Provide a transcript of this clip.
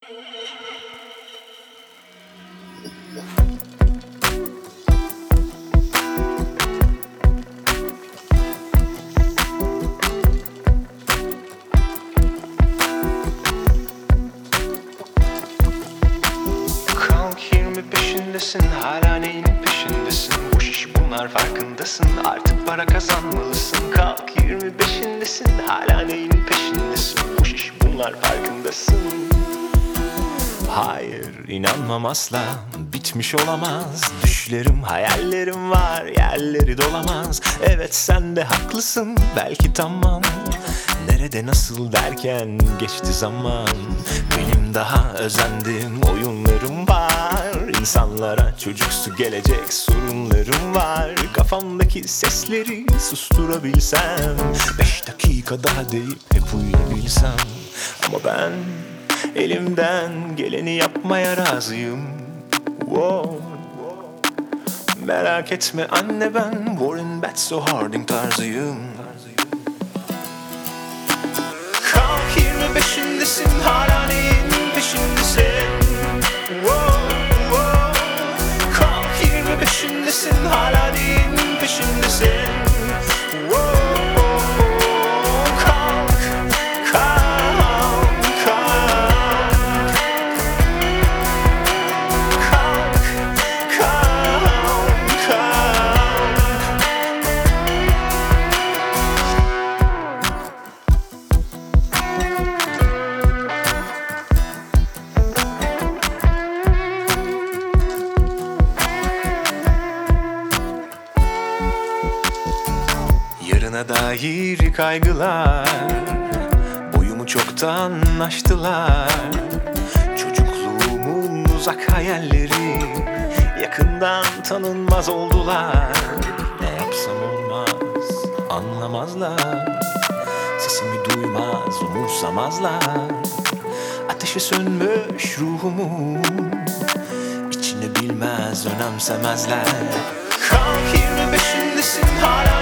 Kalk 25'indesin, hala neyin peşindesin? Boş iş bunlar, farkındasın, artık para kazanmalısın. Kalk 25'indesin, hala neyin peşindesin? Boş iş bunlar, farkındasın. Hayır, inanmam asla, bitmiş olamaz. Düşlerim, hayallerim var, yerleri dolamaz. Evet, sen de haklısın, belki tamam. Nerede nasıl derken geçti zaman. Benim daha özendiğim oyunlarım var. İnsanlara çocuksu gelecek sorunlarım var. Kafamdaki sesleri susturabilsem, 5 dakika daha deyip hep uyuyabilsem. Ama ben elimden geleni yapmaya razıyım. Wow. Merak etme anne, ben Warren Beatty Harding tarzıyım. Kalk 25'indesin, hala neyin peşindesin? Wow, wow. Kalk 25'indesin, hala neyin peşindesin? Wow, kalk, kalk, kalk. Kalk, kalk, kalk. Yarına dair kaygılar boyumu çoktan aştılar. Çocukluğumun uzak hayalleri yakından tanınmaz oldular. Ne yapsam olmaz, anlamazlar. Sesimi duymaz, umursamazlar. Ateşi sönmüş ruhumun içini bilmez, önemsemezler. Kalk 25'indesin, hala